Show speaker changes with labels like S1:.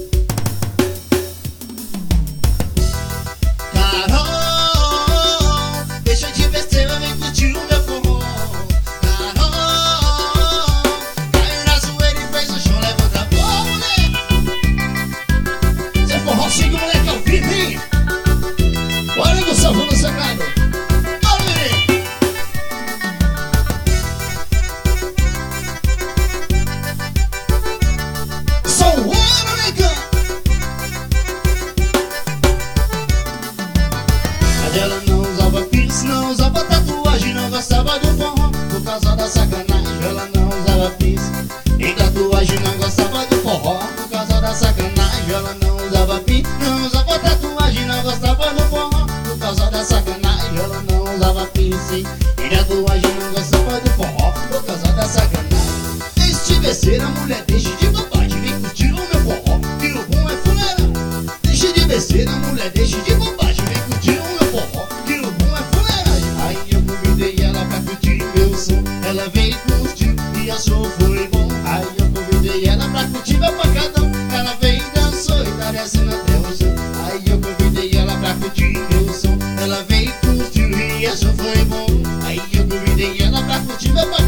S1: Carol, deixa de besteira, vem curtir o meu forró. Carol, caiu na zoeira e fez o chão, levanta a bola, moleque. Seu forró siga o moleque ao vivo, hein? Olha o salvo no sagrado. Ela não usava piercing, não usava tatuagem, não gostava do forró por causa da sacanagem. Ela não usava piercing e tatuagem, não gostava do forró por causa da sacanagem. Ela não usava piercing, não usava tatuagem, não gostava do forró por causa da sacanagem. Ela não usava piercing e tatuagem, não gostava do forró por causa da sacanagem. Este besteira, mulher, deixe de bobagem, vem curtir o meu forró, que o bom é fuleiragem. Deixe de besteira, mulher, deixe de bobagem, vem curtir o meu forró, que o bom é fuleiragem. Aí eu convidei ela pra curtir meu som, ela veio e curtiu e achou foi bom. Aí eu convidei ela pra curtir meu pancadão, ela veio e dançou e tá descendo até o chão. Aí eu convidei ela pra curtir meu som, ela veio e curtiu e achou foi bom. Aí eu convidei ela pra curtir meu pancadão.